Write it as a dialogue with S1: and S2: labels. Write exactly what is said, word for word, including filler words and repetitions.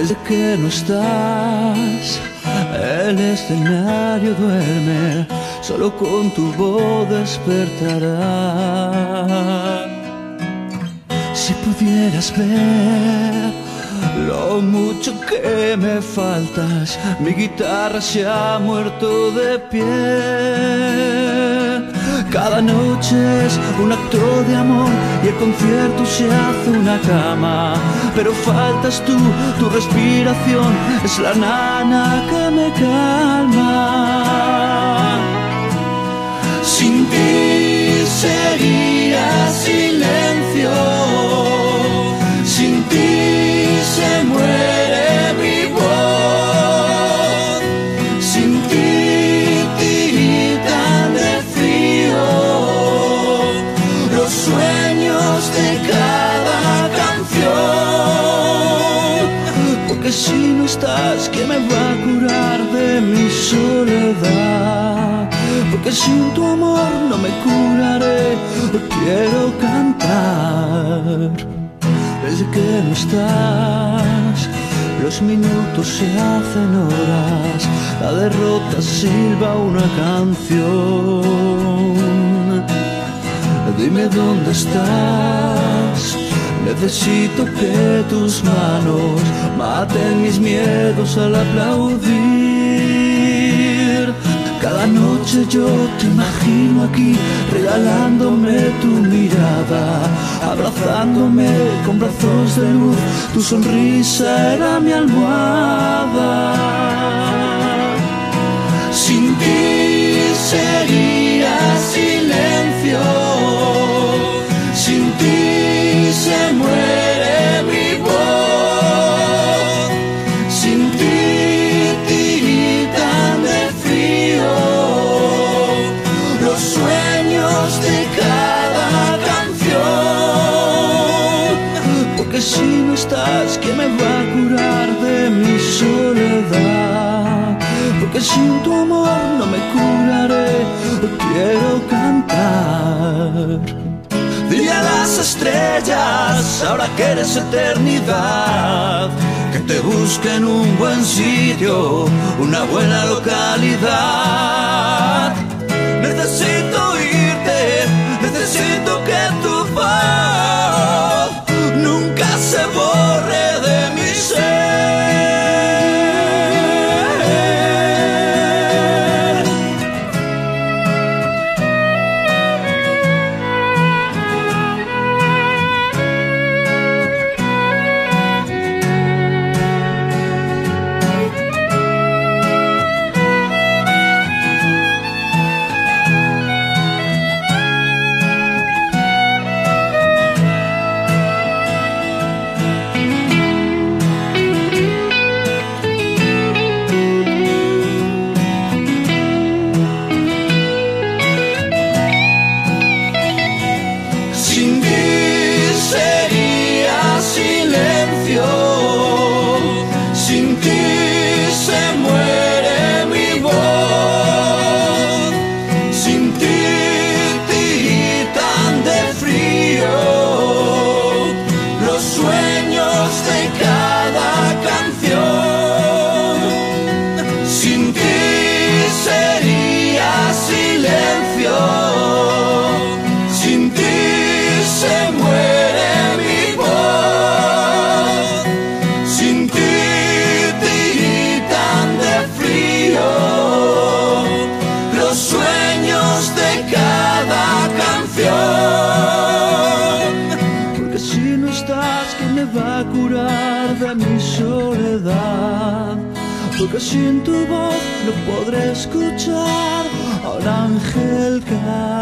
S1: Desde que no estás, el escenario duerme, solo con tu voz despertará. Si pudieras ver lo mucho que me faltas, mi guitarra se ha muerto de pie. Cada noche es un acto de amor y el concierto se hace una cama. Pero faltas tú, tu respiración es la nana que me calma. Sin ti sería silencio, sin ti se muere mi voz, sin ti tiritan de frío los sueños de cada canción. Porque si no estás, ¿quién me va a curar de mi soledad? Porque sin tu amor no me curaré, quiero cantar. Desde que no estás, los minutos se hacen horas, la derrota silba una canción. Dime dónde estás, necesito que tus manos maten mis miedos al aplaudir. Cada noche yo te imagino aquí, regalándome tu mirada, abrazándome con brazos de luz, tu sonrisa era mi almohada. Sin ti sería silencio, sin ti se muere mi voz, sin ti tiritan de frío los sueños de cada canción. Porque si no estás, ¿quién me va a curar de mi soledad? Porque sin tu amor no me curaré, quiero cantar. Dile a las estrellas, ahora que eres eternidad, que te busquen un buen sitio, una buena localidad. Necesito oírte, necesito que tu voz nunca se borre de mi ser. Porque sin tu voz no podré escuchar a un ángel cantar.